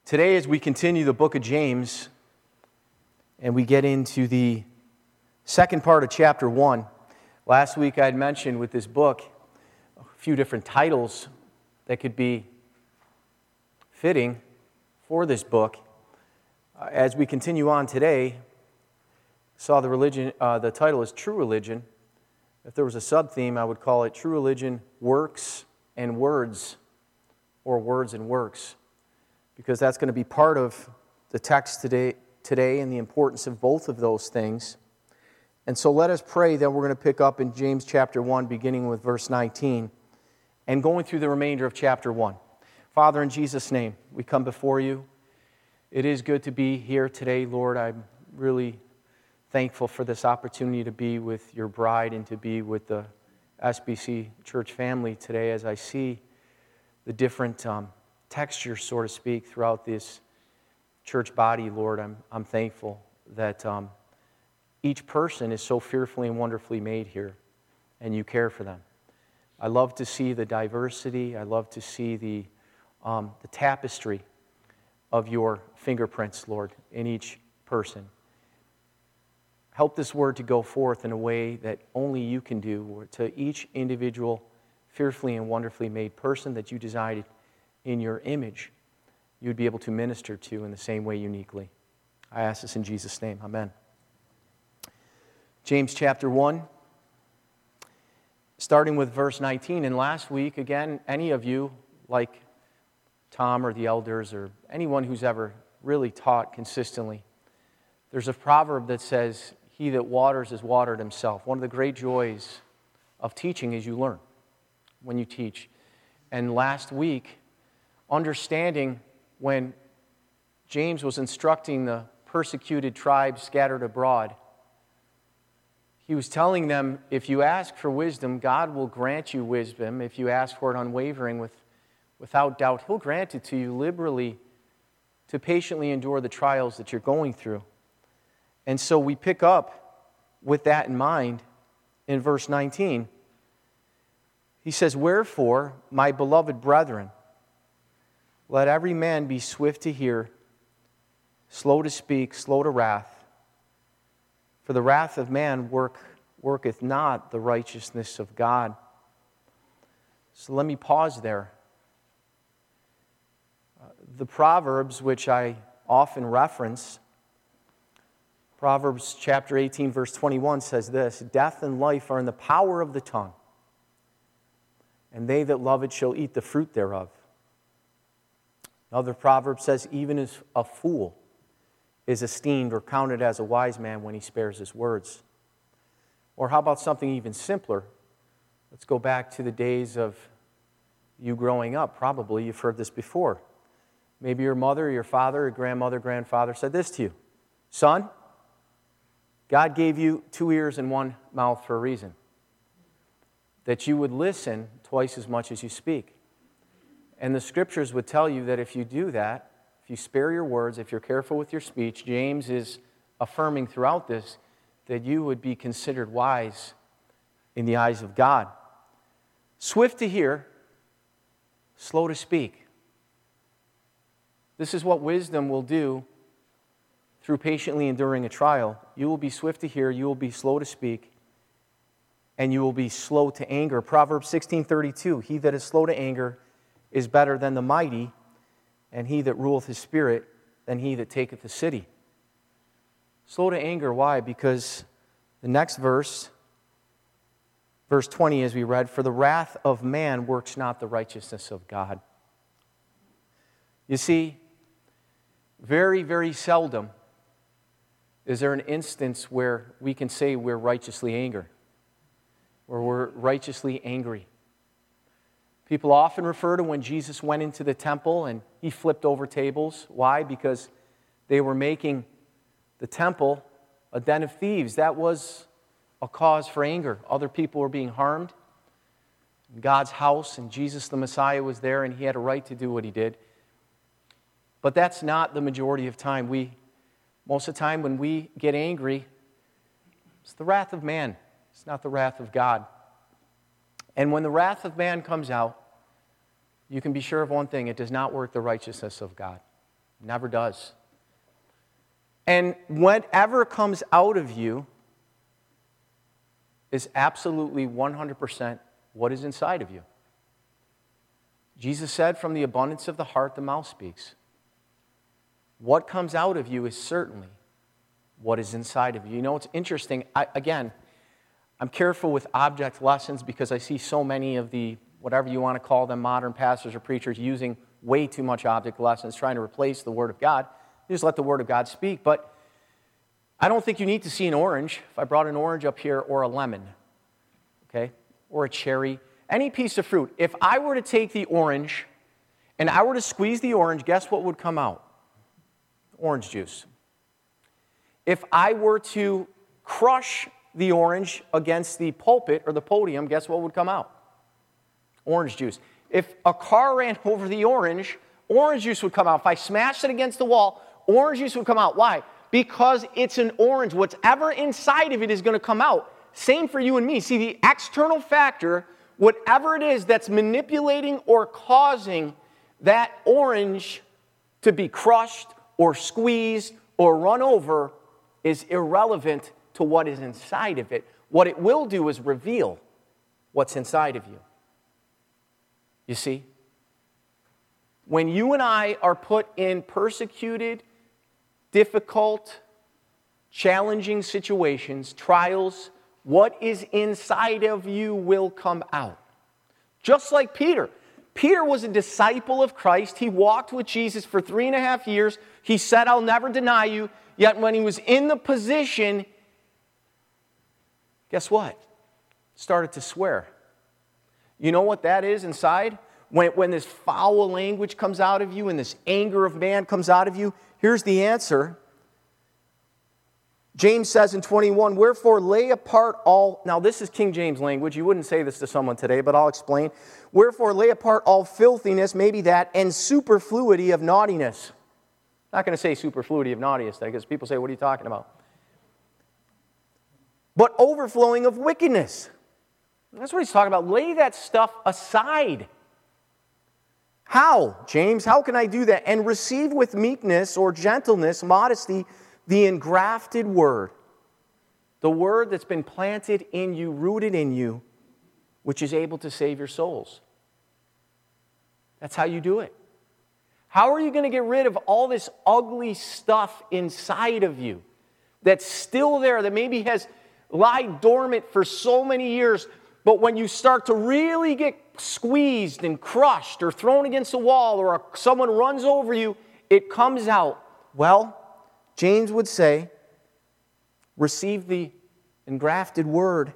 Today, as we continue the book of James, and we get into the second part of chapter 1, last week I had mentioned with this book a few different titles that could be fitting for this book. As we continue on today, saw the title is True Religion. If there was a sub-theme, I would call it True Religion, Works and Words, or Words and Works, because that's going to be part of the text today and the importance of both of those things. And so let us pray that we're going to pick up in James chapter 1, beginning with verse 19, and going through the remainder of chapter 1. Father, in Jesus' name, we come before you. It is good to be here today, Lord. I'm really thankful for this opportunity to be with your bride and to be with the SBC church family today as I see the different textures, so to speak, throughout this church body, Lord. I'm thankful that each person is so fearfully and wonderfully made here, and you care for them. I love to see the diversity. I love to see the tapestry of your fingerprints, Lord, in each person. Help this word to go forth in a way that only you can do to each individual fearfully and wonderfully made person that you designed in your image. You'd be able to minister to in the same way uniquely. I ask this in Jesus' name. Amen. James chapter 1, starting with verse 19. And last week, again, any of you, like Tom or the elders or anyone who's ever really taught consistently, there's a proverb that says, "He that waters is watered himself." One of the great joys of teaching is you learn when you teach. And last week, understanding when James was instructing the persecuted tribes scattered abroad, he was telling them, if you ask for wisdom, God will grant you wisdom. If you ask for it unwavering, without doubt, He'll grant it to you liberally to patiently endure the trials that you're going through. And so we pick up with that in mind in verse 19. He says, "Wherefore, my beloved brethren, let every man be swift to hear, slow to speak, slow to wrath. For the wrath of man worketh not the righteousness of God." So let me pause there. The Proverbs, which I often reference, Proverbs chapter 18, verse 21 says this, "Death and life are in the power of the tongue, and they that love it shall eat the fruit thereof." Another proverb says, "Even as a fool is esteemed or counted as a wise man when he spares his words." Or how about something even simpler? Let's go back to the days of you growing up. Probably you've heard this before. Maybe your mother, your father, your grandmother, grandfather said this to you, "Son, God gave you 2 ears and 1 mouth for a reason. That you would listen twice as much as you speak." And the scriptures would tell you that if you do that, if you spare your words, if you're careful with your speech, James is affirming throughout this that you would be considered wise in the eyes of God. Swift to hear, slow to speak. This is what wisdom will do through patiently enduring a trial. You will be swift to hear, you will be slow to speak, and you will be slow to anger. Proverbs 16:32, "He that is slow to anger is better than the mighty, and he that ruleth his spirit than he that taketh the city." Slow to anger, why? Because the next verse, verse 20 as we read, "For the wrath of man works not the righteousness of God." You see, very, very seldom is there an instance where we can say we're righteously angry, or we're righteously angry. People often refer to when Jesus went into the temple and he flipped over tables. Why? Because they were making the temple a den of thieves. That was a cause for anger. Other people were being harmed in God's house, and Jesus the Messiah was there, and he had a right to do what he did. But that's not the majority of time. Most of the time when we get angry, it's the wrath of man. It's not the wrath of God. And when the wrath of man comes out, you can be sure of one thing: it does not work the righteousness of God. Never does. And whatever comes out of you is absolutely 100% what is inside of you. Jesus said, from the abundance of the heart, the mouth speaks. What comes out of you is certainly what is inside of you. You know, it's interesting. I'm careful with object lessons because I see so many of the, whatever you want to call them, modern pastors or preachers using way too much object lessons, trying to replace the Word of God. You just let the Word of God speak. But I don't think you need to see an orange. If I brought an orange up here, or a lemon, okay, or a cherry, any piece of fruit. If I were to take the orange and I were to squeeze the orange, guess what would come out? Orange juice. If I were to crush the orange against the pulpit or the podium, guess what would come out? Orange juice. If a car ran over the orange juice would come out. If I smashed it against the wall, orange juice would come out. Why? Because it's an orange. Whatever inside of it is going to come out. Same for you and me. See, the external factor, whatever it is that's manipulating or causing that orange to be crushed or squeezed or run over, is irrelevant to what is inside of it. What it will do is reveal what's inside of you. You see? When you and I are put in persecuted, difficult, challenging situations, trials, what is inside of you will come out. Just like Peter. Peter was a disciple of Christ. He walked with Jesus for 3.5 years. He said, I'll never deny you. Yet when he was in the position, guess what? Started to swear. You know what that is inside? When this foul language comes out of you and this anger of man comes out of you, here's the answer. James says in 21, wherefore lay apart all... Now this is King James language. You wouldn't say this to someone today, but I'll explain. Wherefore lay apart all filthiness, maybe that, and superfluity of naughtiness. I'm not going to say superfluity of naughtiness, because people say, what are you talking about? But overflowing of wickedness. That's what he's talking about. Lay that stuff aside. How, James? How can I do that? And receive with meekness or gentleness, modesty, the engrafted word. The word that's been planted in you, rooted in you, which is able to save your souls. That's how you do it. How are you going to get rid of all this ugly stuff inside of you that's still there, that maybe has lied dormant for so many years, but when you start to really get squeezed and crushed or thrown against a wall or someone runs over you, it comes out? Well, James would say, receive the engrafted word,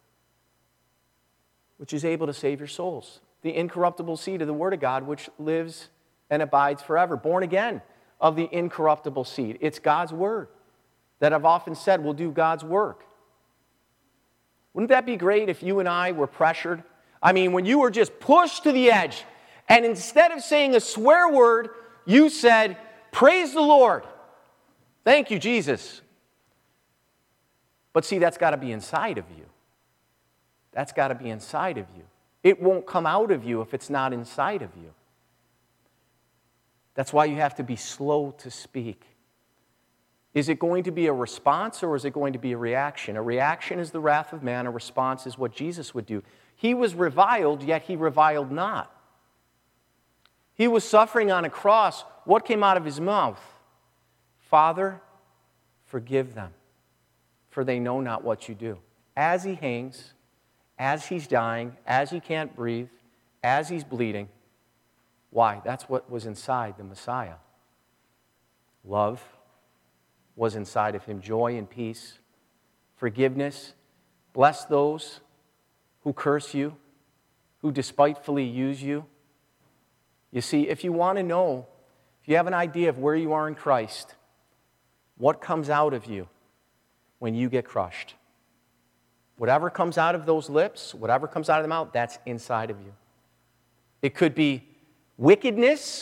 which is able to save your souls. The incorruptible seed of the Word of God, which lives and abides forever. Born again of the incorruptible seed. It's God's Word that I've often said will do God's work. Wouldn't that be great if you and I were pressured? I mean, when you were just pushed to the edge, and instead of saying a swear word, you said, praise the Lord. Thank you, Jesus. But see, that's got to be inside of you. That's got to be inside of you. It won't come out of you if it's not inside of you. That's why you have to be slow to speak. Is it going to be a response or is it going to be a reaction? A reaction is the wrath of man. A response is what Jesus would do. He was reviled, yet he reviled not. He was suffering on a cross. What came out of his mouth? Father, forgive them, for they know not what you do. As he hangs, as he's dying, as he can't breathe, as he's bleeding. Why? That's what was inside the Messiah. Love was inside of him. Joy and peace. Forgiveness. Bless those who curse you, who despitefully use you. You see, if you want to know, if you have an idea of where you are in Christ, what comes out of you when you get crushed? Whatever comes out of those lips, whatever comes out of the mouth, that's inside of you. It could be wickedness,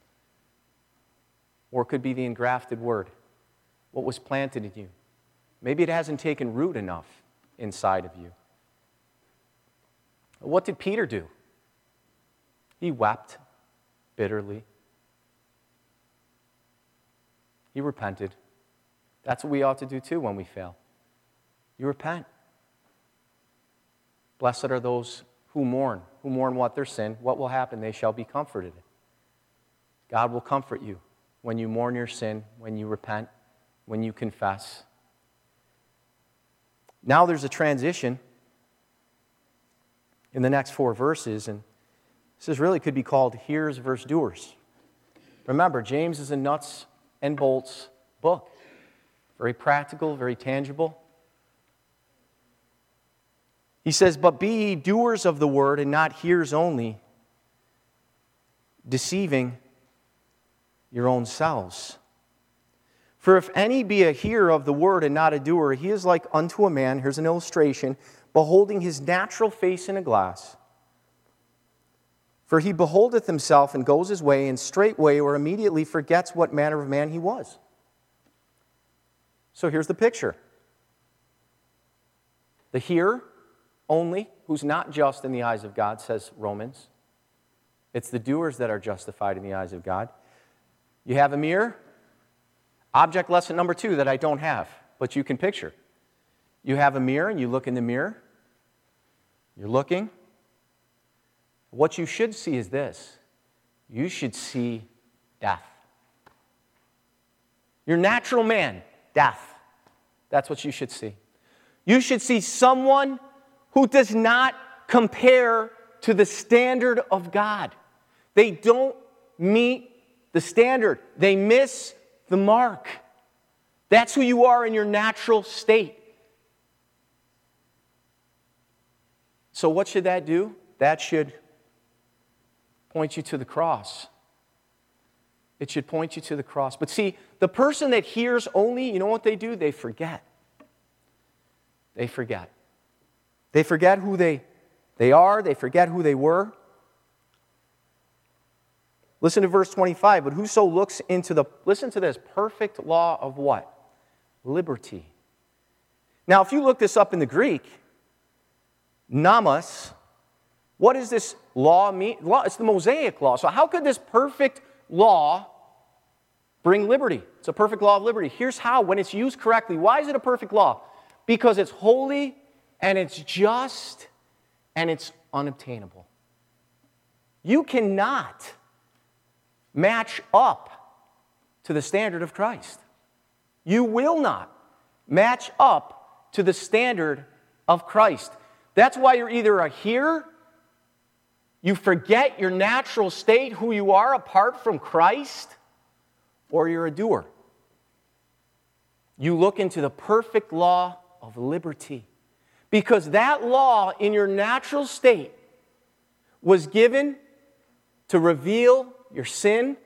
or it could be the engrafted word, what was planted in you. Maybe it hasn't taken root enough inside of you. What did Peter do? He wept bitterly. He repented. That's what we ought to do too when we fail. You repent. Blessed are those who mourn what? Their sin. What will happen? They shall be comforted. God will comfort you when you mourn your sin, when you repent, when you confess. Now there's a transition in the next 4 verses, and this really could be called hearers versus doers. Remember, James is a nuts and bolts book. Very practical, very tangible. He says, "But be ye doers of the word, and not hearers only, deceiving your own selves. For if any be a hearer of the word and not a doer, he is like unto a man," here's an illustration, "beholding his natural face in a glass. For he beholdeth himself and goes his way, and straightway or immediately forgets what manner of man he was." So here's the picture. The hearer only, who's not just in the eyes of God, says Romans. It's the doers that are justified in the eyes of God. You have a mirror. Object lesson number 2 that I don't have, but you can picture. You have a mirror and you look in the mirror. You're looking. What you should see is this. You should see death. Your natural man, death. That's what you should see. You should see someone who does not compare to the standard of God. They don't meet the standard. They miss the mark. That's who you are in your natural state. So what should that do? That should point you to the cross. It should point you to the cross. But see, the person that hears only, you know what they do? They forget. They forget. They forget who they are. They forget who they were. Listen to verse 25. "But whoso looks into the," listen to this, "perfect law of" what? Liberty. Now, if you look this up in the Greek, nomos, what does this law mean? It's the Mosaic law. So how could this perfect law bring liberty? It's a perfect law of liberty. Here's how, when it's used correctly. Why is it a perfect law? Because it's holy and it's just and it's unobtainable. You cannot match up to the standard of Christ. You will not match up to the standard of Christ. That's why you're either a hearer, you forget your natural state, who you are apart from Christ, or you're a doer. You look into the perfect law of liberty. Because that law in your natural state was given to reveal your sin.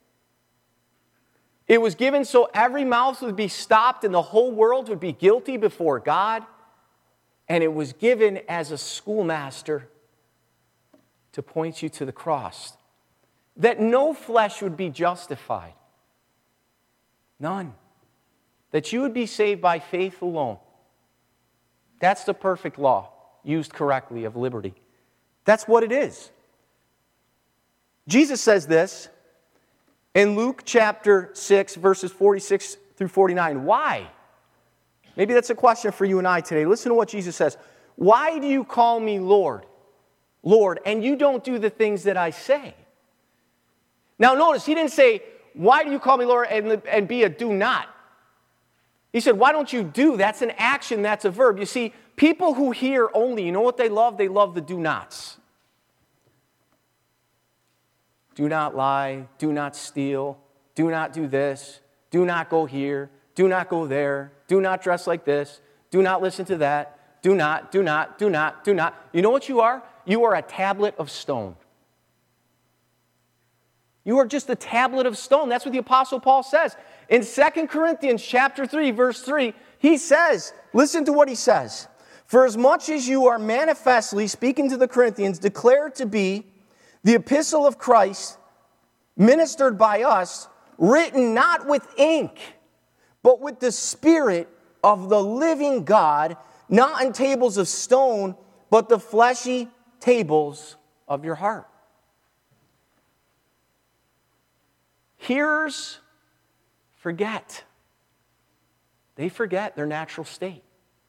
It was given so every mouth would be stopped and the whole world would be guilty before God. And it was given as a schoolmaster to point you to the cross. That no flesh would be justified. None. That you would be saved by faith alone. That's the perfect law, used correctly, of liberty. That's what it is. Jesus says this in Luke chapter 6, verses 46 through 49. Why? Maybe that's a question for you and I today. Listen to what Jesus says. "Why do you call me Lord, Lord, and you don't do the things that I say?" Now notice, he didn't say, "Why do you call me Lord," and be a do not. He said, "Why don't you do?" That's an action, that's a verb. You see, people who hear only, you know what they love? They love the do nots. Do not lie, do not steal, do not do this, do not go here, do not go there, do not dress like this, do not listen to that, do not, do not, do not, do not. You know what you are? You are a tablet of stone. You are just a tablet of stone. That's what the Apostle Paul says. In 2 Corinthians chapter 3, verse 3, he says, listen to what he says. "For as much as you are manifestly," speaking to the Corinthians, "declared to be the epistle of Christ, ministered by us, written not with ink, but with the Spirit of the living God, not on tables of stone, but the fleshy tables of your heart." forget. They forget their natural state.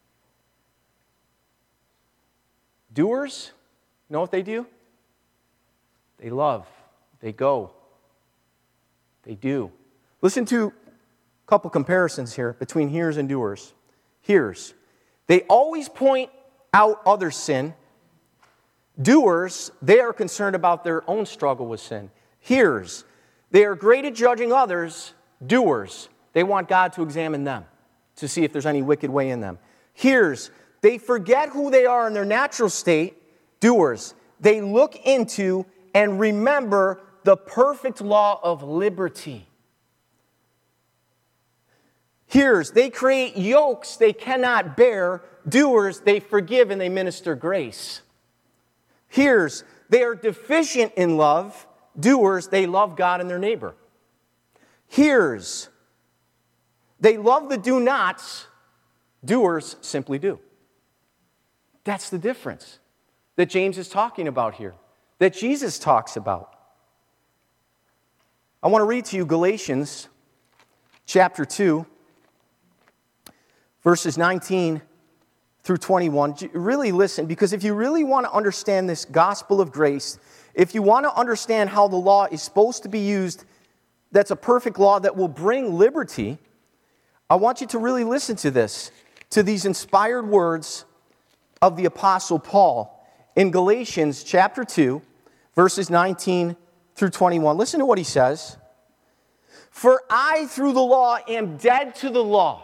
Doers, you know what they do? They love. They go. They do. Listen to a couple comparisons here between hearers and doers. Hearers, they always point out others' sin. Doers, they are concerned about their own struggle with sin. Hearers, they are great at judging others. Doers, they want God to examine them to see if there's any wicked way in them. Hearers, they forget who they are in their natural state. Doers, they look into and remember the perfect law of liberty. Hearers, they create yokes they cannot bear. Doers, they forgive and they minister grace. Hearers, they are deficient in love. Doers, they love God and their neighbor. Hearers, they love the do-nots. Doers simply do. That's the difference that James is talking about here, that Jesus talks about. I want to read to you Galatians chapter 2, verses 19 through 21. Really listen, because if you really want to understand this gospel of grace, if you want to understand how the law is supposed to be used, that's a perfect law that will bring liberty, I want you to really listen to this, to these inspired words of the Apostle Paul in Galatians chapter 2, verses 19 through 21. Listen to what he says. For I, through the law, am dead to the law,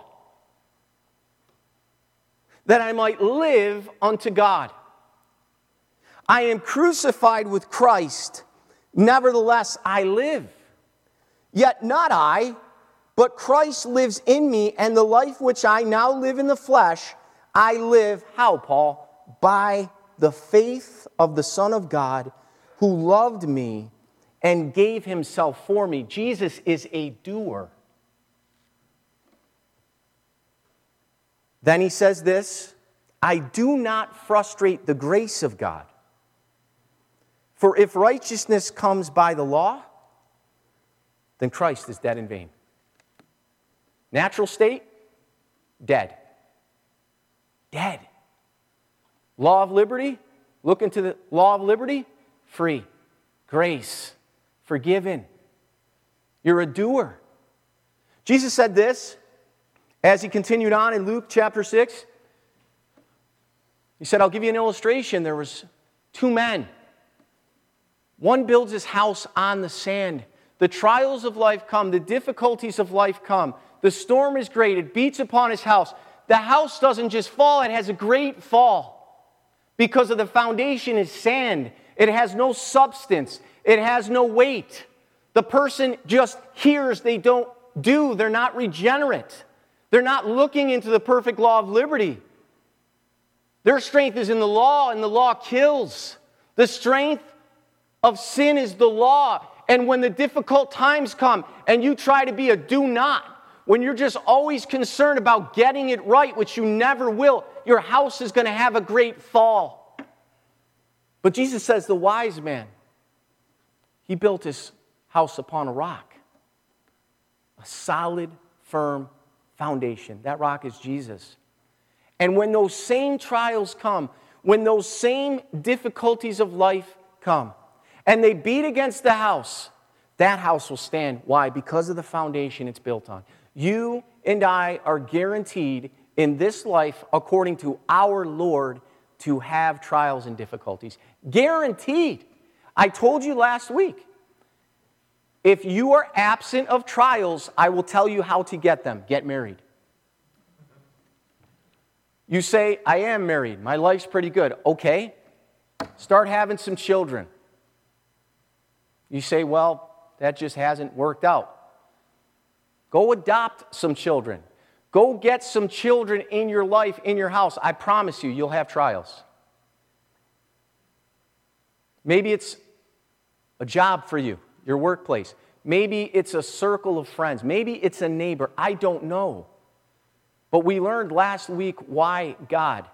that I might live unto God. I am crucified with Christ. Nevertheless, I live. Yet not I, but Christ lives in me, and the life which I now live in the flesh, I live, how, Paul? By the faith of the Son of God, who loved me and gave himself for me. Jesus is a doer. Then he says this, I do not frustrate the grace of God. For if righteousness comes by the law, then Christ is dead in vain. Natural state, dead. Dead. Law of liberty, look into the law of liberty, free. Grace, forgiven. You're a doer. Jesus said this as he continued on in Luke chapter 6. He said, I'll give you an illustration. There was two men. One builds his house on the sand. The trials of life come. The difficulties of life come. The storm is great. It beats upon his house. The house doesn't just fall. It has a great fall because of the foundation is sand. It has no substance. It has no weight. The person just hears. They don't do. They're not regenerate. They're not looking into the perfect law of liberty. Their strength is in the law, and the law kills. The strength of sin is the law. And when the difficult times come and you try to be a do-not, when you're just always concerned about getting it right, which you never will, your house is going to have a great fall. But Jesus says the wise man, he built his house upon a rock. A solid, firm foundation. That rock is Jesus. And when those same trials come, when those same difficulties of life come, and they beat against the house, that house will stand. Why? Because of the foundation it's built on. You and I are guaranteed in this life, according to our Lord, to have trials and difficulties. Guaranteed. I told you last week, if you are absent of trials, I will tell you how to get them. Get married. You say, I am married. My life's pretty good. Okay. Start having some children. You say, well, that just hasn't worked out. Go adopt some children. Go get some children in your life, in your house. I promise you, you'll have trials. Maybe it's a job for you, your workplace. Maybe it's a circle of friends. Maybe it's a neighbor. I don't know. But we learned last week why God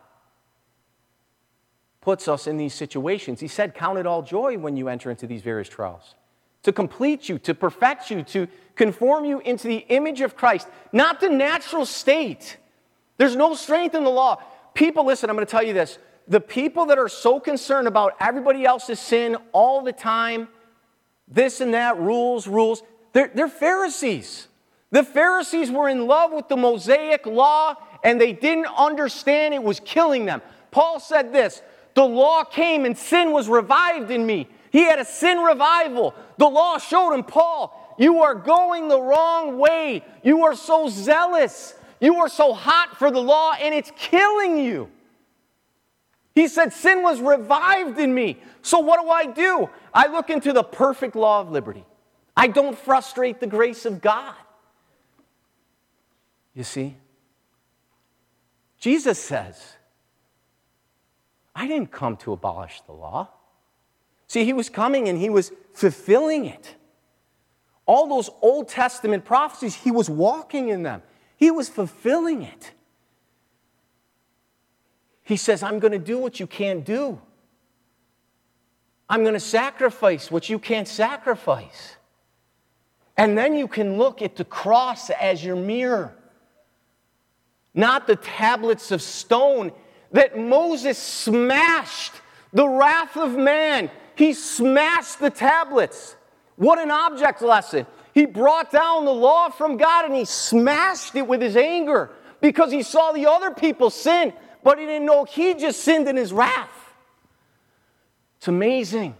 puts us in these situations. He said, count it all joy when you enter into these various trials. to complete you, to perfect you, to conform you into the image of Christ, not the natural state. There's no strength in the law. People, listen, I'm going to tell you this. The people that are so concerned about everybody else's sin all the time, this and that, rules, they're Pharisees. The Pharisees were in love with the Mosaic law, and they didn't understand it was killing them. Paul said this, the law came and sin was revived in me. He had a sin revival. The law showed him, Paul, you are going the wrong way. You are so zealous. You are so hot for the law, and it's killing you. He said, sin was revived in me. So what do? I look into the perfect law of liberty. I don't frustrate the grace of God. You see? Jesus says, I didn't come to abolish the law. See, he was coming and he was fulfilling it. All those Old Testament prophecies, he was walking in them. He was fulfilling it. He says, I'm going to do what you can't do. I'm going to sacrifice what you can't sacrifice. And then you can look at the cross as your mirror. Not the tablets of stone that Moses smashed. The wrath of man. He smashed the tablets. What an object lesson. He brought down the law from God and he smashed it with his anger because he saw the other people sin, but he didn't know he just sinned in his wrath. It's amazing.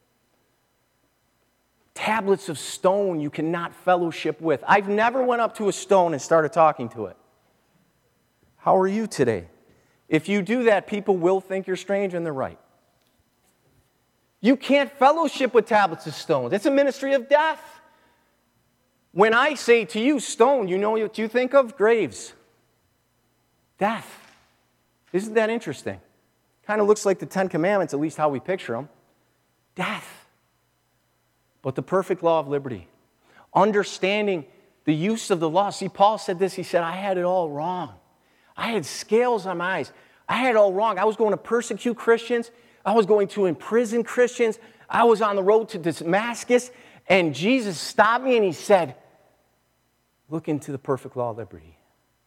Tablets of stone you cannot fellowship with. I've never went up to a stone and started talking to it. How are you today? If you do that, people will think you're strange, and they're right. You can't fellowship with tablets of stone. It's a ministry of death. When I say to you, stone, you know what you think of? Graves. Death. Isn't that interesting? Kind of looks like the Ten Commandments, at least how we picture them. Death. But the perfect law of liberty. Understanding the use of the law. See, Paul said this. He said, I had it all wrong. I had scales on my eyes. I had it all wrong. I was going to persecute Christians. I was going to imprison Christians. I was on the road to Damascus. And Jesus stopped me and he said, look into the perfect law of liberty.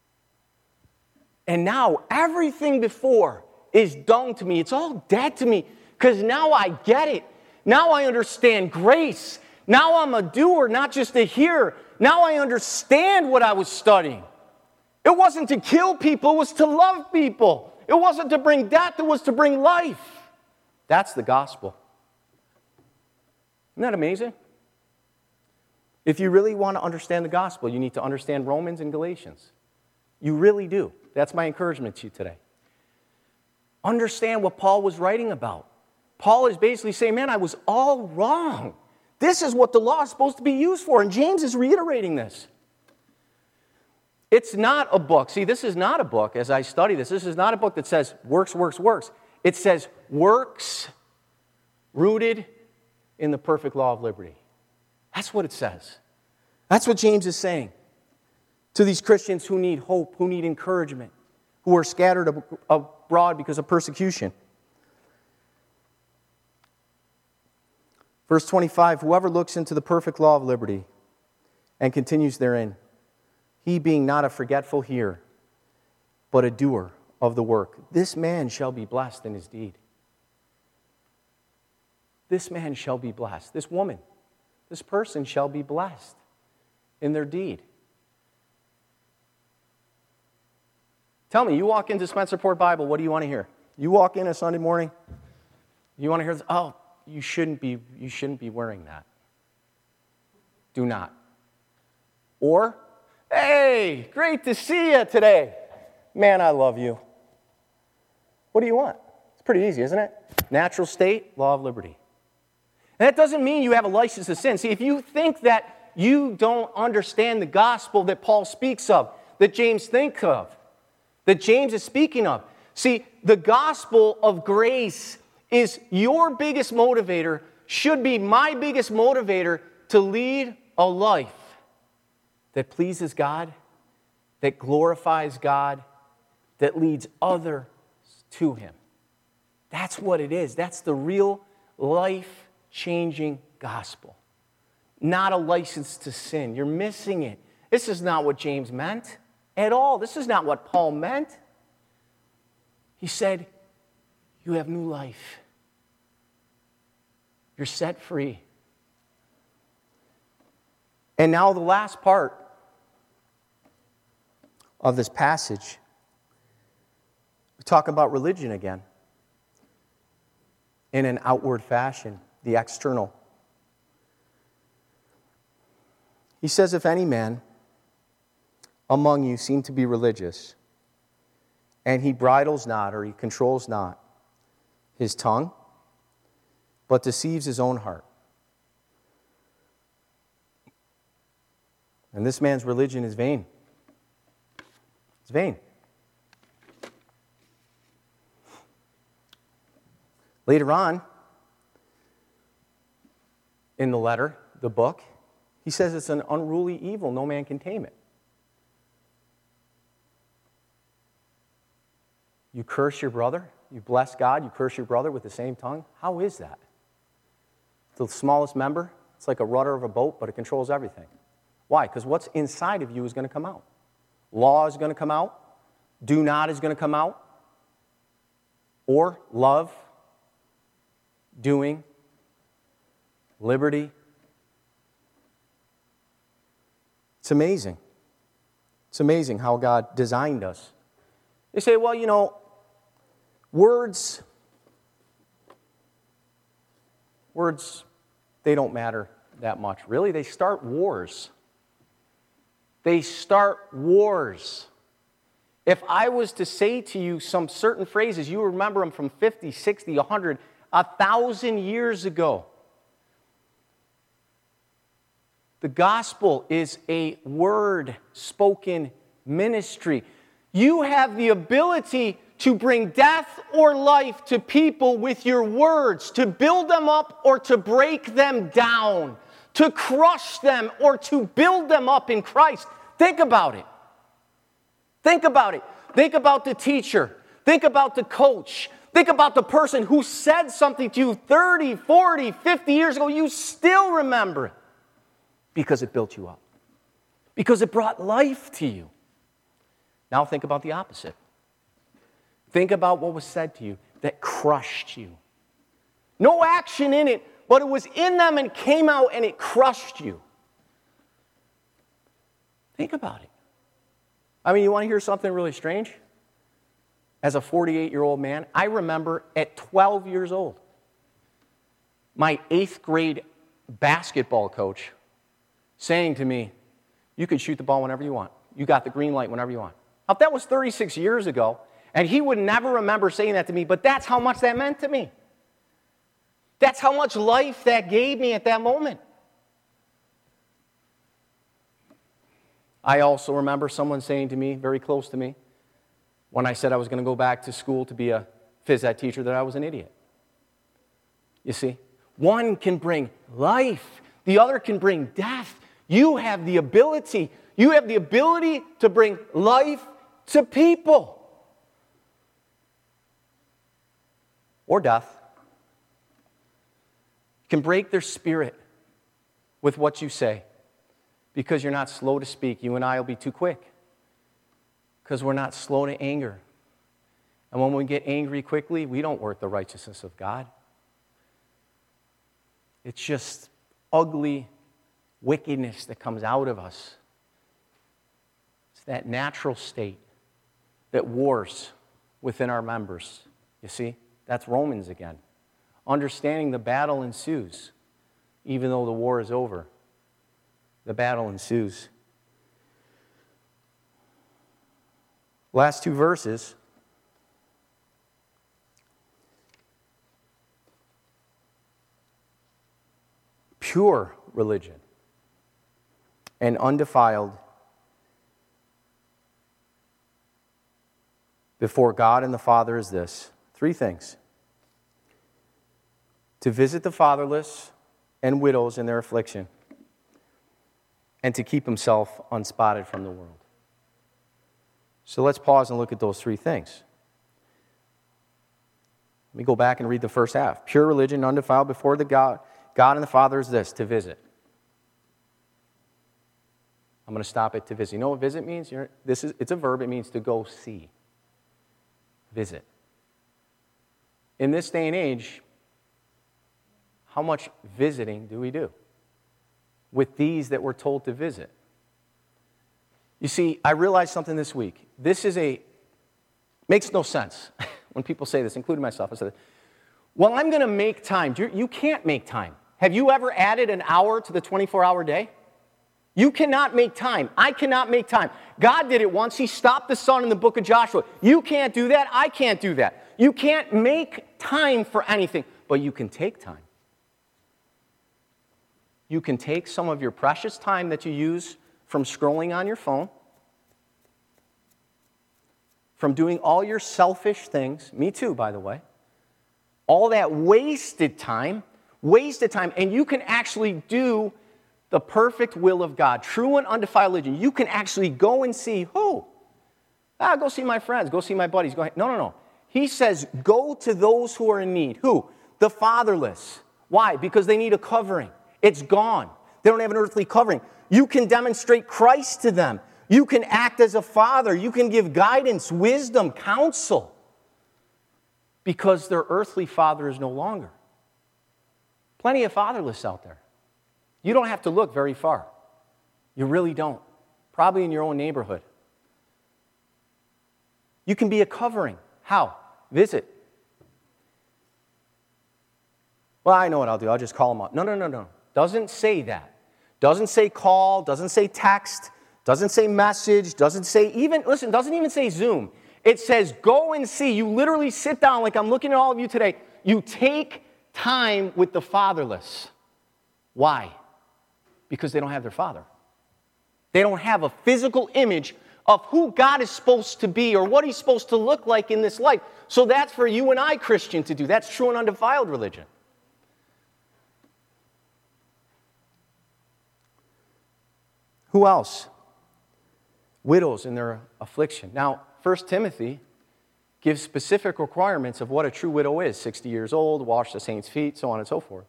And now everything before is dung to me. It's all dead to me because now I get it. Now I understand grace. Now I'm a doer, not just a hearer. Now I understand what I was studying. It wasn't to kill people, it was to love people. It wasn't to bring death, it was to bring life. That's the gospel. Isn't that amazing? If you really want to understand the gospel, you need to understand Romans and Galatians. You really do. That's my encouragement to you today. Understand what Paul was writing about. Paul is basically saying, man, I was all wrong. This is what the law is supposed to be used for. And James is reiterating this. It's not a book. See, this is not a book, as I study this. This is not a book that says works, works, works. It says works rooted in the perfect law of liberty. That's what it says. That's what James is saying to these Christians who need hope, who need encouragement, who are scattered abroad because of persecution. Verse 25, whoever looks into the perfect law of liberty and continues therein, he being not a forgetful hearer, but a doer of the work, this man shall be blessed in his deed. This man shall be blessed. This woman, this person shall be blessed in their deed. Tell me, you walk into Spencerport Bible, what do you want to hear? You walk in a Sunday morning, you want to hear this? Oh, you shouldn't be wearing that. Do not. Or, hey, great to see you today. Man, I love you. What do you want? It's pretty easy, isn't it? Natural state, law of liberty. And that doesn't mean you have a license to sin. See, if you think that you don't understand the gospel that Paul speaks of, that James thinks of, that James is speaking of. See, the gospel of grace is your biggest motivator, should be my biggest motivator to lead a life that pleases God, that glorifies God, that leads others to Him. That's what it is. That's the real life-changing gospel. not a license to sin. You're missing it. This is not what James meant at all. This is not what Paul meant. He said, you have new life. You're set free. And now the last part of this passage, we talk about religion again in an outward fashion, the external. He says, if any man among you seem to be religious, and he bridles not, or he controls not his tongue, but deceives his own heart. And this man's religion is vain. It's vain. Later on, in the letter, the book, he says it's an unruly evil. No man can tame it. You curse your brother, you bless God, you curse your brother with the same tongue. How is that? The smallest member, it's like a rudder of a boat, but it controls everything. Why? Because what's inside of you is going to come out. Law is going to come out. Do not is going to come out. Or love, doing, liberty. It's amazing. It's amazing how God designed us. They say, well, you know, words, they don't matter that much. Really, they start wars. They start wars. If I was to say to you some certain phrases, you remember them from 50, 60, 100, 1,000 years ago. The gospel is a word spoken ministry. You have the ability to bring death or life to people with your words, to build them up or to break them down, to crush them or to build them up in Christ. Think about it. Think about it. Think about the teacher. Think about the coach. Think about the person who said something to you 30, 40, 50 years ago. You still remember it because it built you up, because it brought life to you. Now think about the opposite. Think about what was said to you that crushed you. No action in it, but it was in them and came out and it crushed you. Think about it. I mean, you want to hear something really strange? As a 48-year-old man, I remember at 12 years old, my 8th grade basketball coach saying to me, you can shoot the ball whenever you want. You got the green light whenever you want. Now, that was 36 years ago, and he would never remember saying that to me, but that's how much that meant to me. That's how much life that gave me at that moment. I also remember someone saying to me, very close to me, when I said I was going to go back to school to be a phys ed teacher, that I was an idiot. You see, one can bring life, the other can bring death. You have the ability to bring life to people. Or death. You can break their spirit with what you say. Because you're not slow to speak. You and I will be too quick. Because we're not slow to anger. And when we get angry quickly, we don't work the righteousness of God. It's just ugly wickedness that comes out of us. It's that natural state that wars within our members. You see? That's Romans again. Understanding the battle ensues, even though the war is over. The battle ensues. Last two verses. Pure religion and undefiled before God and the Father is this. 3 things. To visit the fatherless and widows in their affliction, and to keep himself unspotted from the world. So let's pause and look at those 3 things. Let me go back and read the first half. Pure religion, undefiled before the God and the Father is this, to visit. I'm going to stop it to visit. You know what visit means? It's a verb. It means to go see. Visit. In this day and age, how much visiting do we do with these that we're told to visit? You see, I realized something this week. Makes no sense when people say this, including myself. I said, well, I'm going to make time. You can't make time. Have you ever added an hour to the 24-hour day? You cannot make time. I cannot make time. God did it once. He stopped the sun in the book of Joshua. You can't do that. I can't do that. You can't make time for anything, but you can take time. You can take some of your precious time that you use from scrolling on your phone, from doing all your selfish things, me too, by the way, all that wasted time, and you can actually do the perfect will of God, true and undefiled religion. You can actually go and see who? Go see my friends, go see my buddies. Go ahead. No. He says, go to those who are in need. Who? The fatherless. Why? Because they need a covering. It's gone. They don't have an earthly covering. You can demonstrate Christ to them. You can act as a father. You can give guidance, wisdom, counsel. Because their earthly father is no longer. Plenty of fatherless out there. You don't have to look very far. You really don't. Probably in your own neighborhood. You can be a covering. How? Visit. Well, I know what I'll do. I'll just call them up. No. Doesn't say that. Doesn't say call. Doesn't say text. Doesn't say message. Doesn't even say Zoom. It says go and see. You literally sit down like I'm looking at all of you today. You take time with the fatherless. Why? Because they don't have their father. They don't have a physical image of who God is supposed to be or what he's supposed to look like in this life. So that's for you and I, Christian, to do. That's true and undefiled religion. Who else? Widows in their affliction. Now, 1 Timothy gives specific requirements of what a true widow is. 60 years old, wash the saints' feet, so on and so forth.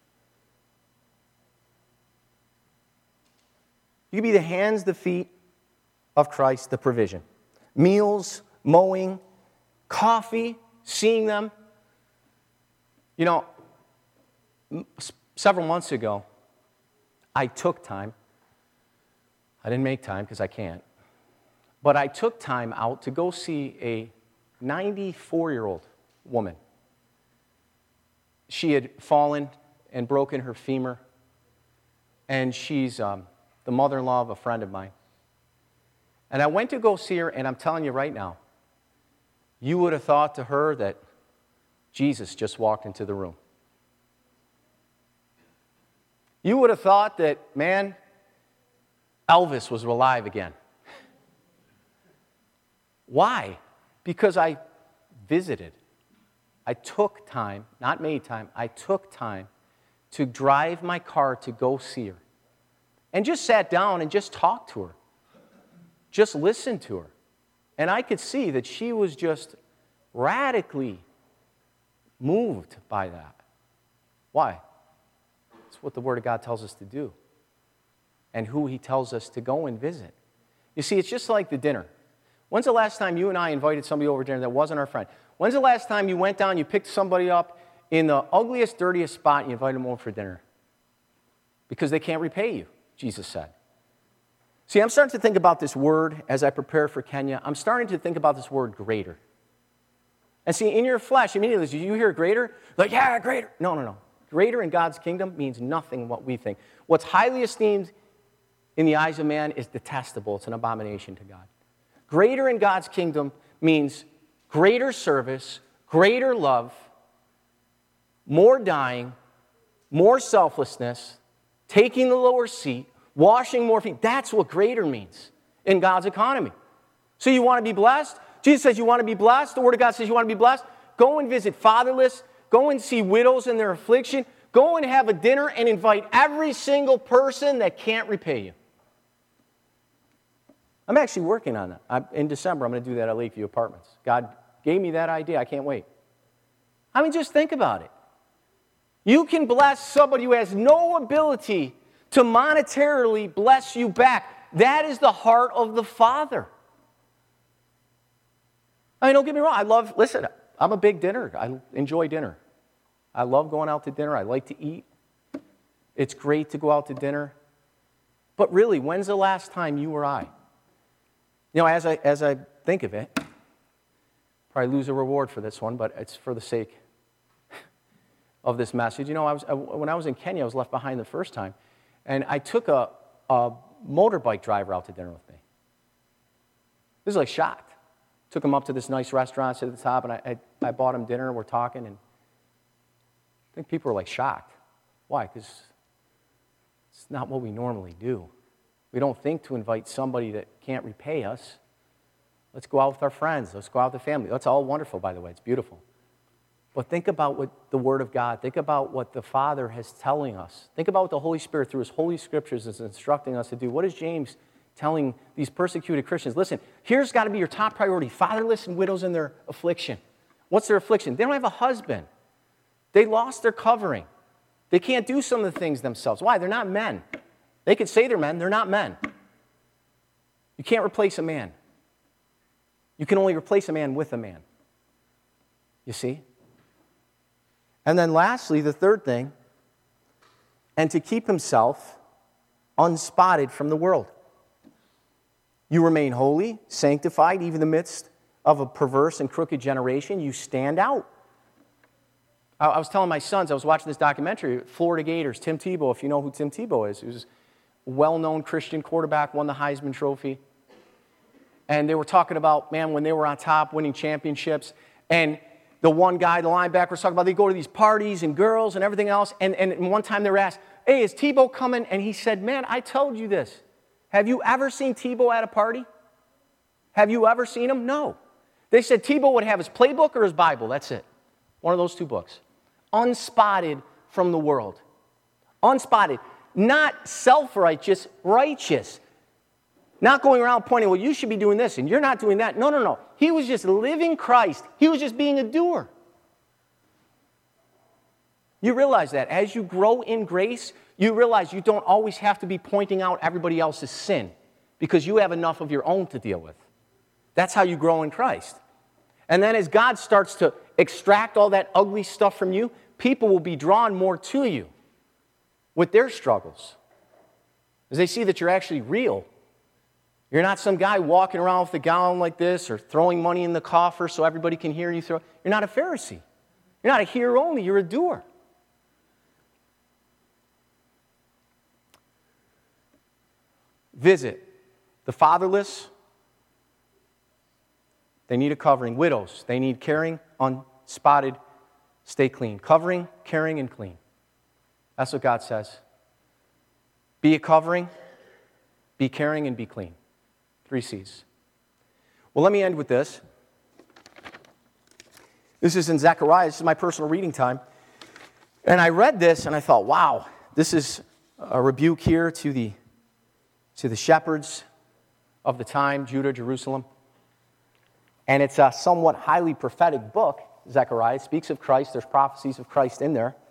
You can be the hands, the feet of Christ, the provision. Meals, mowing, coffee, seeing them. You know, several months ago, I took time. I didn't make time because I can't. But I took time out to go see a 94-year-old woman. She had fallen and broken her femur. And she's the mother-in-law of a friend of mine. And I went to go see her, and I'm telling you right now, you would have thought to her that Jesus just walked into the room. You would have thought that, man, Elvis was alive again. Why? Because I visited. I took time, not made time, I took time to drive my car to go see her. And just sat down and just talked to her. Just listened to her. And I could see that she was just radically moved by that. Why? It's what the Word of God tells us to do. And who He tells us to go and visit. You see, it's just like the dinner. When's the last time you and I invited somebody over to dinner that wasn't our friend? When's the last time you went down, you picked somebody up in the ugliest, dirtiest spot, and you invited them over for dinner? Because they can't repay you, Jesus said. See, I'm starting to think about this word as I prepare for Kenya. I'm starting to think about this word greater. And see, in your flesh, immediately, as you hear greater, like, yeah, greater. No. Greater in God's kingdom means nothing what we think. What's highly esteemed in the eyes of man is detestable. It's an abomination to God. Greater in God's kingdom means greater service, greater love, more dying, more selflessness, taking the lower seat, washing more feet. That's what greater means in God's economy. So you want to be blessed? Jesus says you want to be blessed. The Word of God says you want to be blessed. Go and visit fatherless. Go and see widows in their affliction. Go and have a dinner and invite every single person that can't repay you. I'm actually working on that. In December, I'm going to do that at Lakeview Apartments. God gave me that idea. I can't wait. I mean, just think about it. You can bless somebody who has no ability to monetarily bless you back. That is the heart of the Father. I mean, don't get me wrong. Listen, I'm a big dinner. I enjoy dinner. I love going out to dinner. I like to eat. It's great to go out to dinner. But really, when's the last time you or I, as I think of it, probably lose a reward for this one, but it's for the sake of this message. When I was in Kenya, I was left behind the first time, and I took a motorbike driver out to dinner with me. This is like shocked. Took him up to this nice restaurant, sit at the top, and I bought him dinner. We're talking, and I think people were like shocked. Why? Because it's not what we normally do. We don't think to invite somebody that can't repay us. Let's go out with our friends. Let's go out with the family. That's all wonderful, by the way. It's beautiful. But think about what the Word of God, think about what the Father is telling us. Think about what the Holy Spirit, through His Holy Scriptures, is instructing us to do. What is James telling these persecuted Christians? Listen, here's got to be your top priority. Fatherless and widows in their affliction. What's their affliction? They don't have a husband. They lost their covering. They can't do some of the things themselves. Why? They're not men. They could say they're men. They're not men. You can't replace a man. You can only replace a man with a man. You see? And then lastly, the third thing, and to keep himself unspotted from the world. You remain holy, sanctified, even in the midst of a perverse and crooked generation. You stand out. I was telling my sons, I was watching this documentary, Florida Gators, Tim Tebow, if you know who Tim Tebow is. He was a well-known Christian quarterback, won the Heisman Trophy. And they were talking about, man, when they were on top, winning championships, and the one guy, the linebacker, was talking about they go to these parties and girls and everything else, and one time they were asked, hey, is Tebow coming? And he said, man, I told you this. Have you ever seen Tebow at a party? Have you ever seen him? No. They said Tebow would have his playbook or his Bible. That's it. One of those two books. Unspotted from the world. Unspotted. Not self-righteous, righteous. Not going around pointing, well, you should be doing this and you're not doing that. No. He was just living Christ. He was just being a doer. You realize that as you grow in grace, you realize you don't always have to be pointing out everybody else's sin because you have enough of your own to deal with. That's how you grow in Christ. And then as God starts to extract all that ugly stuff from you, people will be drawn more to you with their struggles. As they see that you're actually real. You're not some guy walking around with a gown like this or throwing money in the coffer so everybody can hear you throw. You're not a Pharisee. You're not a hearer only, you're a doer. Visit the fatherless. They need a covering. Widows, they need caring, unspotted, stay clean. Covering, caring, and clean. That's what God says. Be a covering, be caring, and be clean. 3 C's. Well, let me end with this. This is in Zechariah. This is my personal reading time. And I read this and I thought, wow, this is a rebuke here to the shepherds of the time, Judah, Jerusalem. And it's a somewhat highly prophetic book, Zechariah. It speaks of Christ. There's prophecies of Christ in there.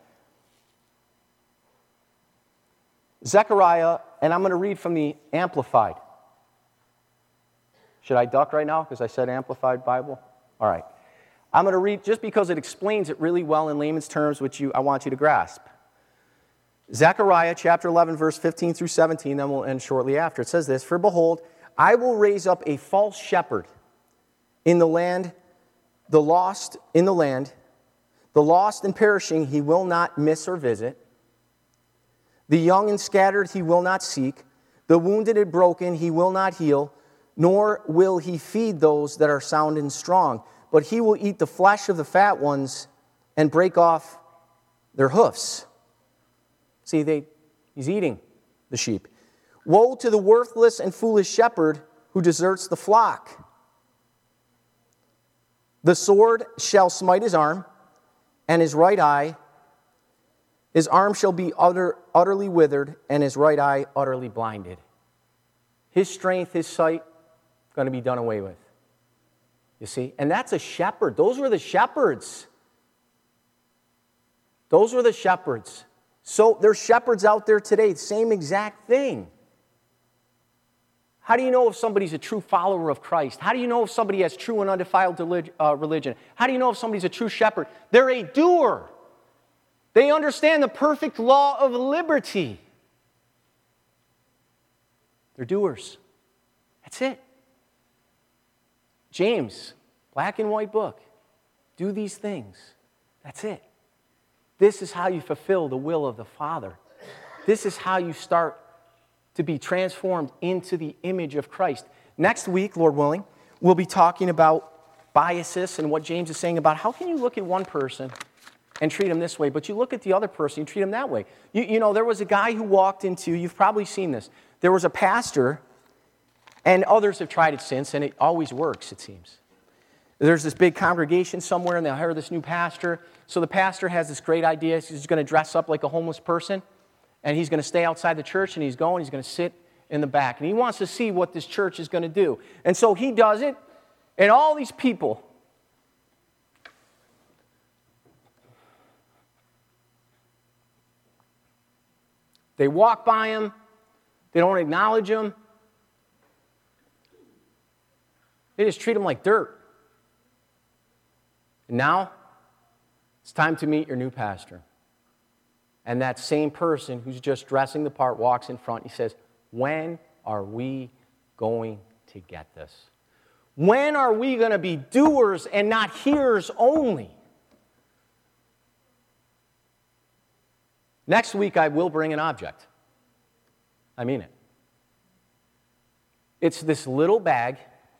Zechariah, and I'm going to read from the Amplified. Should I duck right now because I said Amplified Bible? All right. I'm going to read just because it explains it really well in layman's terms, which I want you to grasp. Zechariah chapter 11, verse 15 through 17, then we'll end shortly after. It says this, for behold, I will raise up a false shepherd in the land, the lost in the land, the lost and perishing he will not miss or visit. The young and scattered he will not seek. The wounded and broken he will not heal, nor will he feed those that are sound and strong. But he will eat the flesh of the fat ones and break off their hoofs. See, he's eating the sheep. Woe to the worthless and foolish shepherd who deserts the flock. The sword shall smite his arm, and his right eye. His arm shall be utterly withered, and his right eye utterly blinded. His strength, his sight, going to be done away with. You see? And that's a shepherd. Those were the shepherds. Those were the shepherds. So there's shepherds out there today, same exact thing. How do you know if somebody's a true follower of Christ? How do you know if somebody has true and undefiled religion? How do you know if somebody's a true shepherd? They're a doer. They understand the perfect law of liberty. They're doers. That's it. James, black and white book. Do these things. That's it. This is how you fulfill the will of the Father. This is how you start to be transformed into the image of Christ. Next week, Lord willing, we'll be talking about biases and what James is saying about how can you look at one person and treat him this way, but you look at the other person and treat him that way. You know, there was a guy who walked into, you've probably seen this, there was a pastor, and others have tried it since, and it always works, it seems. There's this big congregation somewhere, and they'll hire this new pastor. So the pastor has this great idea. He's going to dress up like a homeless person, and he's going to stay outside the church, and he's going to sit in the back. And he wants to see what this church is going to do. And so he does it, and all these people, they walk by him. They don't acknowledge him. They just treat him like dirt. And now, it's time to meet your new pastor. And that same person who's just dressing the part walks in front. He says, when are we going to get this? When are we going to be doers and not hearers only? Next week, I will bring an object. I mean it. It's this little bag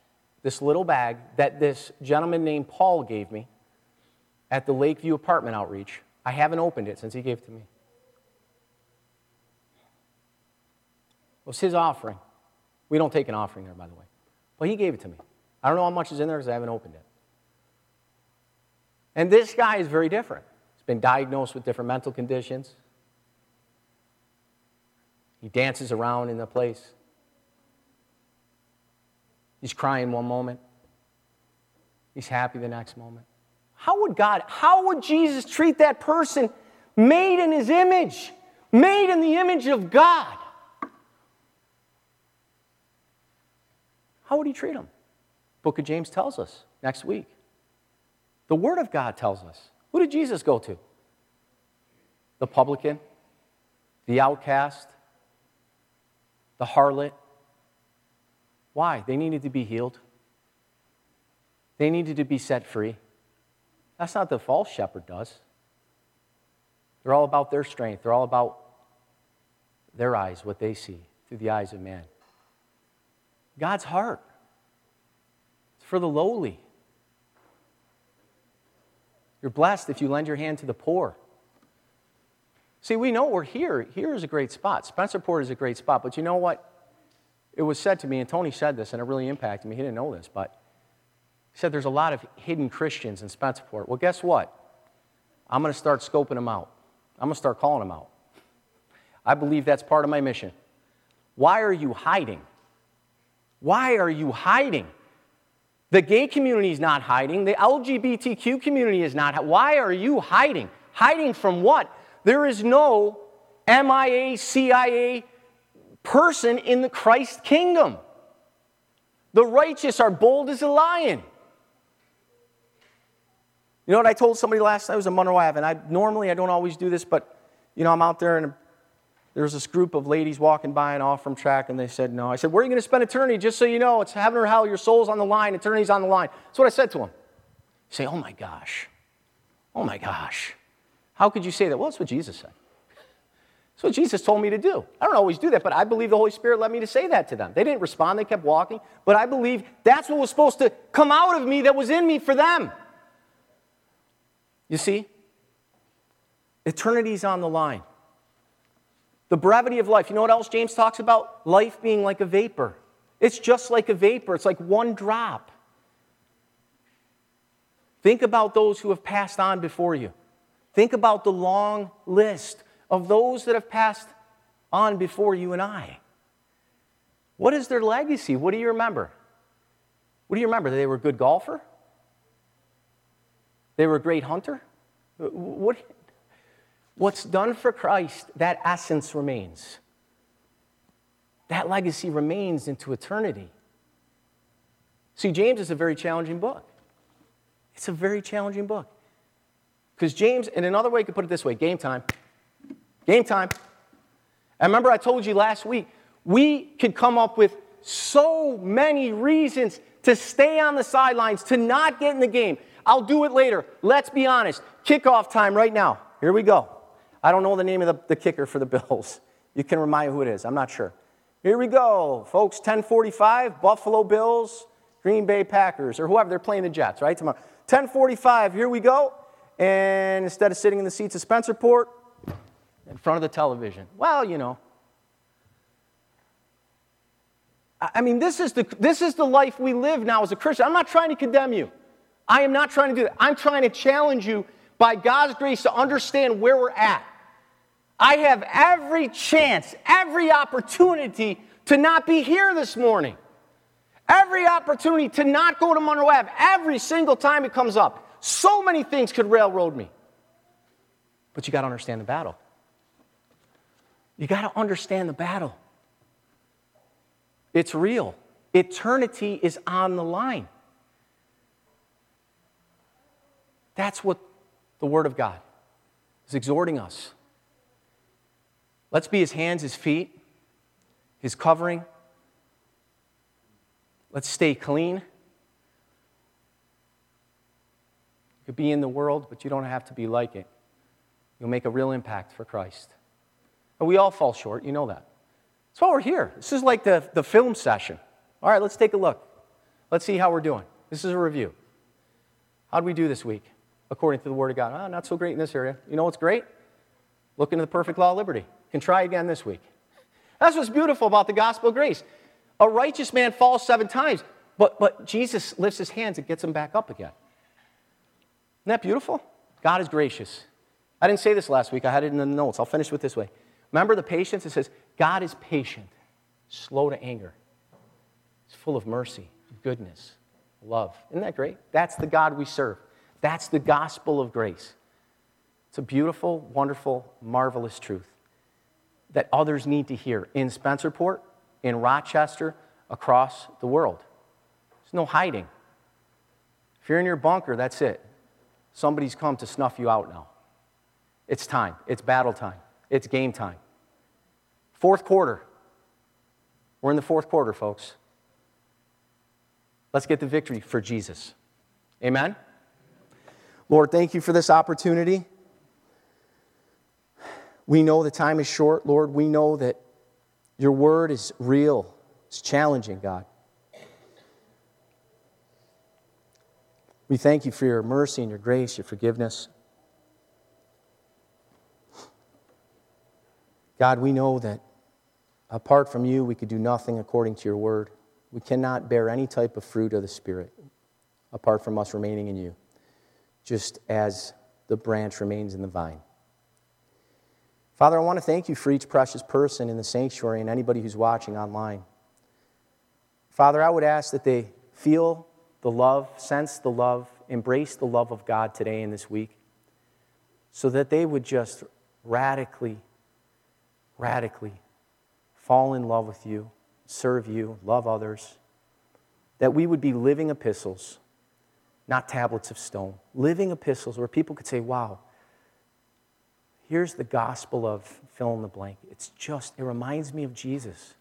that this gentleman named Paul gave me at the Lakeview Apartment Outreach. I haven't opened it since he gave it to me. It was his offering. We don't take an offering there, by the way. But he gave it to me. I don't know how much is in there because I haven't opened it. And this guy is very different. He's been diagnosed with different mental conditions. He dances around in the place. He's crying one moment. He's happy the next moment. How would Jesus treat that person made in his image, made in the image of God? How would he treat him? Book of James tells us next week. The Word of God tells us. Who did Jesus go to? The publican, the outcast, the harlot. Why? They needed to be healed. They needed to be set free. That's not the false shepherd does. They're all about their strength. They're all about their eyes, what they see through the eyes of man. God's heart. It's for the lowly. You're blessed if you lend your hand to the poor. See, we know we're here. Here is a great spot. Spencerport is a great spot. But you know what? It was said to me, and Tony said this, and it really impacted me. He didn't know this, but he said there's a lot of hidden Christians in Spencerport. Well, guess what? I'm going to start scoping them out. I'm going to start calling them out. I believe that's part of my mission. Why are you hiding? Why are you hiding? The gay community is not hiding. The LGBTQ community is not. Why are you hiding? Hiding from what? There is no MIA, CIA person in the Christ kingdom. The righteous are bold as a lion. You know what I told somebody last night? It was in Monroe Ave, and I don't always do this, but I'm out there and there's this group of ladies walking by and off from track, and they said no. I said, where are you going to spend eternity? Just so you know, it's heaven or hell. Your soul's on the line. Eternity's on the line. That's what I said to them. You say, oh my gosh. How could you say that? Well, that's what Jesus said. That's what Jesus told me to do. I don't always do that, but I believe the Holy Spirit led me to say that to them. They didn't respond. They kept walking. But I believe that's what was supposed to come out of me that was in me for them. You see? Eternity's on the line. The brevity of life. You know what else James talks about? Life being like a vapor. It's just like a vapor. It's like one drop. Think about those who have passed on before you. Think about the long list of those that have passed on before you and I. What is their legacy? What do you remember? What do you remember? They were a good golfer? They were a great hunter? What's done for Christ, that essence remains. that legacy remains into eternity. See, James is a very challenging book. It's a very challenging book. Because James, and another way you could put it this way, game time. Game time. I remember I told you last week, we could come up with so many reasons to stay on the sidelines, to not get in the game. I'll do it later. Let's be honest. Kickoff time right now. Here we go. I don't know the name of the kicker for the Bills. You can remind me who it is. I'm not sure. Here we go, folks. 10:45, Buffalo Bills, Green Bay Packers, or whoever. They're playing the Jets, right? Tomorrow. 10:45, here we go. And instead of sitting in the seats of Spencerport, in front of the television. Well, you know. I mean, this is the life we live now as a Christian. I'm not trying to condemn you. I am not trying to do that. I'm trying to challenge you by God's grace to understand where we're at. I have every chance, every opportunity to not be here this morning. Every opportunity to not go to Monroe Ave. Every single time it comes up. So many things could railroad me. But you got to understand the battle. You got to understand the battle. It's real. Eternity is on the line. That's what the Word of God is exhorting us. Let's be His hands, His feet, His covering. Let's stay clean. You could be in the world, but you don't have to be like it. You'll make a real impact for Christ. And we all fall short, you know that. That's why we're here. This is like the film session. All right, let's take a look. Let's see how we're doing. This is a review. How did we do this week, according to the Word of God? Oh, not so great in this area. You know what's great? Look into the perfect law of liberty. You can try again this week. That's what's beautiful about the gospel of grace. A righteous man falls 7 times, but Jesus lifts his hands and gets him back up again. Isn't that beautiful? God is gracious. I didn't say this last week. I had it in the notes. I'll finish with this way. Remember the patience? It says, God is patient, slow to anger. He's full of mercy, goodness, love. Isn't that great? That's the God we serve. That's the gospel of grace. It's a beautiful, wonderful, marvelous truth that others need to hear in Spencerport, in Rochester, across the world. There's no hiding. If you're in your bunker, that's it. Somebody's come to snuff you out now. It's time. It's battle time. It's game time. 4th quarter. We're in the 4th quarter, folks. Let's get the victory for Jesus. Amen? Lord, thank you for this opportunity. We know the time is short, Lord. We know that your word is real. It's challenging, God. We thank you for your mercy and your grace, your forgiveness. God, we know that apart from you, we could do nothing according to your word. We cannot bear any type of fruit of the Spirit apart from us remaining in you, just as the branch remains in the vine. Father, I want to thank you for each precious person in the sanctuary and anybody who's watching online. Father, I would ask that they feel the love, sense the love, embrace the love of God today and this week, so that they would just radically fall in love with you, serve you, love others, that we would be living epistles, not tablets of stone, living epistles where people could say, wow, here's the gospel of fill in the blank. It reminds me of Jesus.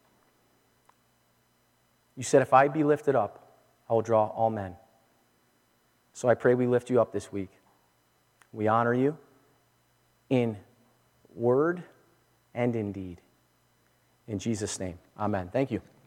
You said, if I be lifted up, I will draw all men. So I pray we lift you up this week. We honor you in word and in deed. In Jesus' name, amen. Thank you.